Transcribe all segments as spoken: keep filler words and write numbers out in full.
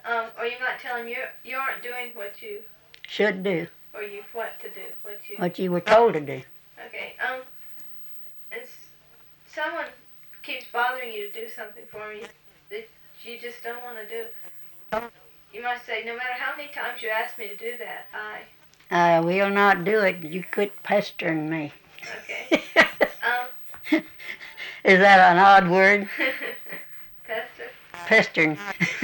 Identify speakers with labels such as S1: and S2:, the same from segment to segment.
S1: Um, or you might tell him you you aren't doing what you
S2: should do.
S1: Or you what to do, what you.
S2: What you were told to do.
S1: Okay. Um, if someone keeps bothering you to do something for you that you just don't want to do, you might say, no matter how many times you ask me to do that, I.
S2: I will not do it. You quit pestering me.
S1: Okay. Um.
S2: Is that an odd word?
S1: Pester.
S2: Pestering.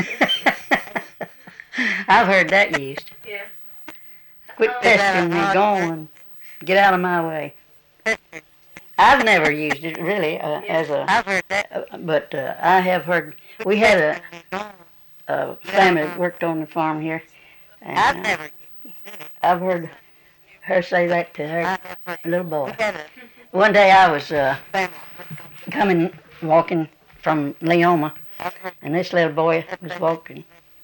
S2: I've heard that used.
S1: Yeah.
S2: Quit
S1: um,
S2: pestering me. Go on. Get out of my way. I've never used it really uh,
S1: yeah.
S2: as a. I've heard that. Uh, but uh, I have heard. We had a, a family that worked on the farm here. And, uh, I've never. I've heard her say that to her little boy. One day I was uh, coming, walking from Leoma, and this little boy was walking.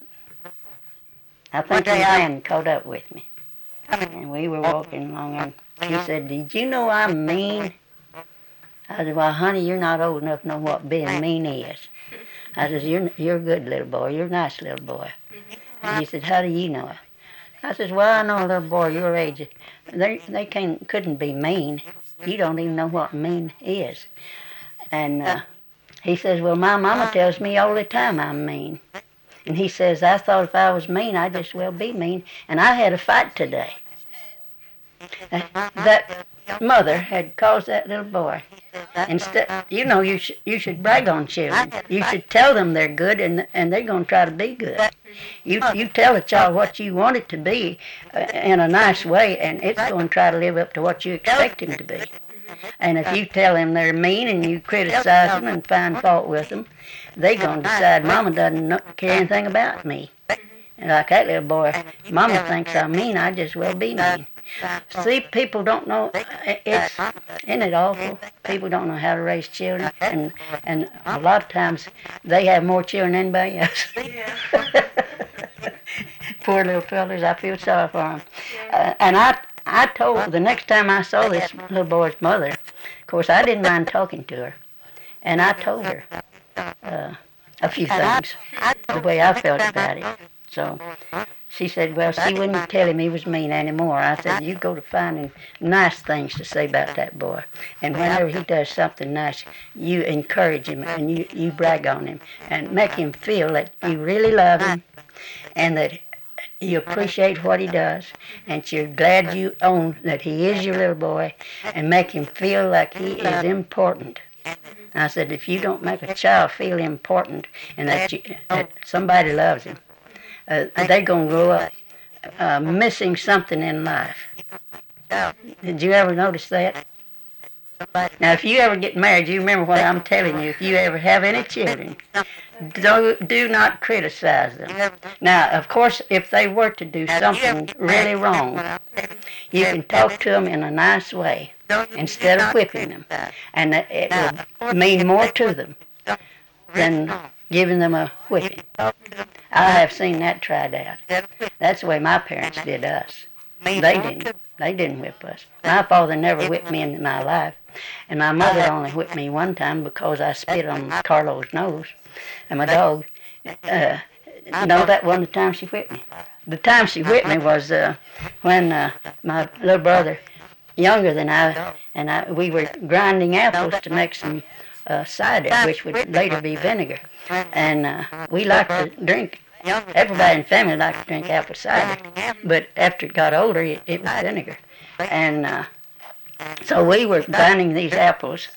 S2: I think his man caught up with me, and we were walking along, and he said, "Did you know I'm mean?" I said, "Well, honey, you're not old enough to know what being mean is." I said, "You're you're a good little boy. You're a nice little boy." And he said, "How do you know it?" I said, "Well, I know a little boy your age. They they can't couldn't be mean. You don't even know what mean is." And uh, he says, "Well, my mama tells me all the time I'm mean." And he says, "I thought if I was mean, I'd just well be mean." And I had a fight today. Uh, that mother had caused that little boy. Instead, you know, you should you should brag on children. You should tell them they're good, and and they're going to try to be good. You you tell a child what you want it to be uh, in a nice way, and it's going to try to live up to what you expect him to be. And if you tell them they're mean and you criticize them and find fault with them, they're going to decide Mama doesn't know, care anything about me. And like that little boy, Mama thinks I'm mean, I just well be mean. See, people don't know, it's, isn't it awful? People don't know how to raise children, and and a lot of times they have more children than anybody else.
S1: Yeah.
S2: Poor little fellas, I feel sorry for them. Uh, and I I told, the next time I saw this little boy's mother, of course I didn't mind talking to her, and I told her uh, a few things, the way I felt about it. So she said, well, she wouldn't tell him he was mean anymore. I said, you go to finding nice things to say about that boy. And whenever he does something nice, you encourage him and you, you brag on him and make him feel that you really love him and that you appreciate what he does and you're glad you own that he is your little boy, and make him feel like he is important. I said, if you don't make a child feel important and that, you, that somebody loves him, Uh, they're going to grow up uh, missing something in life. Did you ever notice that? Now, if you ever get married, you remember what I'm telling you. If you ever have any children, do, do not criticize them. Now, of course, if they were to do something really wrong, you can talk to them in a nice way instead of whipping them. And it will mean more to them than giving them a whipping. I have seen that tried out. That's the way my parents did us. They didn't. They didn't whip us. My father never whipped me in my life, and my mother only whipped me one time because I spit on Carlo's nose. And my dog, uh, no, that wasn't the time she whipped me. The time she whipped me was uh, when uh, my little brother, younger than I, and I, we were grinding apples to make some uh, cider, which would later be vinegar. And uh, we liked to drink. Everybody in the family liked to drink apple cider, but after it got older, it, it was vinegar. And uh, so we were grinding these apples,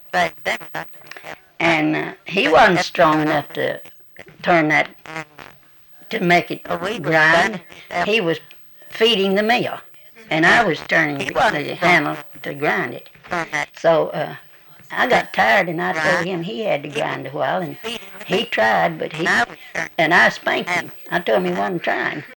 S2: and uh, he wasn't strong enough to turn that, to make it grind. He was feeding the mill, and I was turning the handle to grind it. So uh, I got tired, and I told him he had to grind a while, and he tried, but he, and I spanked him. I told him he wasn't trying.